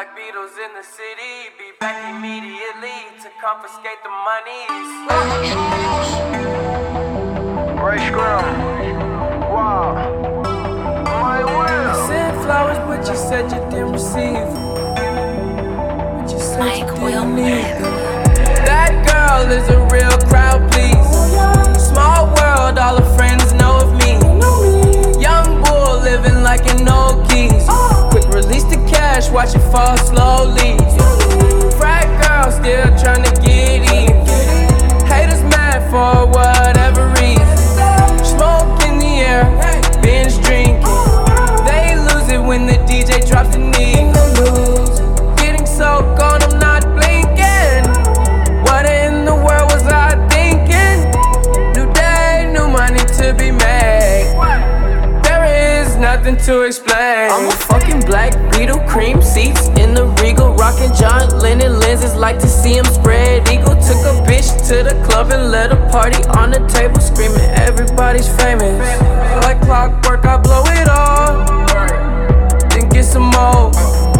Black Beatles in the city, be back immediately to confiscate the monies. Ray Scrum. Wow. My will. I sent flowers, but you said you didn't receive them. But you said you didn't need them. That girl is a real crowd, please. Small world, all her friends know of me. Young bull living like an old keys. Quick release the cash, watch it fall slowly. Frat girl still tryna get in. Haters mad for whatever reason. Smoke in the air, binge drinking. They lose it when the DJ drops the knee. Getting so gone, I'm not blinking. What in the world was I thinking? New day, new money to be made. There is nothing to explain. I'm a fucking Black Beetle, cream seats in the Regal, rockin' John Lennon lenses, like to see him spread eagle. Took a bitch to the club and let a party on the table, screaming everybody's famous. Like clockwork, I blow it all, then get some more.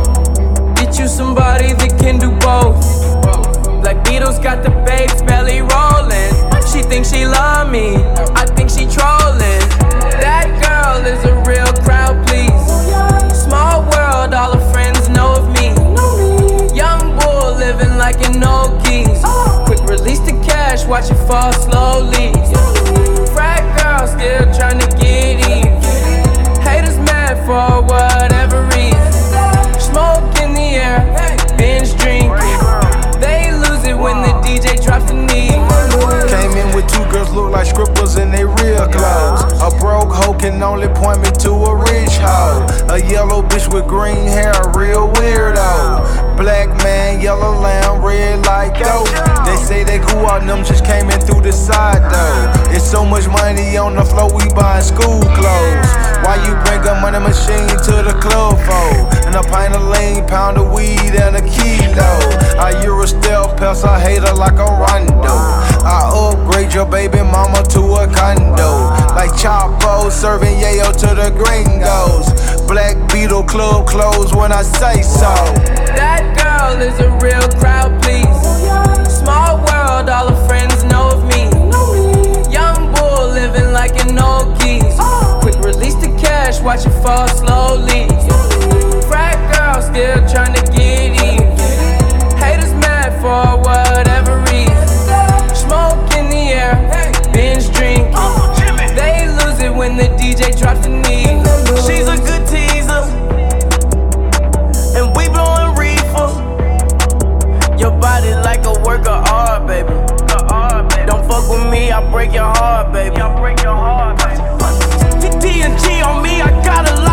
Get you somebody that can do both. Black Beatles got the babes belly rolling. She thinks she love me, I think she trolling. That girl is a real crowd, please. Small world, all her friends know of me. Young bull living like an old keys. Quick release the cash, watch it fall slowly. Frat girl still tryna get in. Haters mad for whatever reason. Smoke in the air, binge drinking. They lose it when the DJ drops the knee. Came in with two girls look like scribbles in they real clothes. A broke hoe can only point me to a rich hoe. A yellow bitch with green hair, a real weirdo. Black man, yellow lamb, red like dope. They say they cool out, them just came in through the side though. It's so much money on the floor, we buying school clothes. Why you bring a money machine to the club for? And a pint of lean, pound of weed, and a kilo. I Euro stealth pest, I hate her like a rondo. I upgrade your baby mama to a condo. Like Chapo serving yayo to the gringos. Black Beetle club closed when I say so. That girl is a real crowd, please. Small world, all her friends know of me. Young bull living like an old keys. Quick release the cash, watch it fall slowly. Frat girl still tryna get in. Haters mad for whatever reason. Smoke in the air, binge drinking. They lose it when the DJ drops the knee. She's a good teaser, and we blowin' reefer. Your body like a work of art, baby. Don't fuck with me, I break your heart, baby. TNT on me, I gotta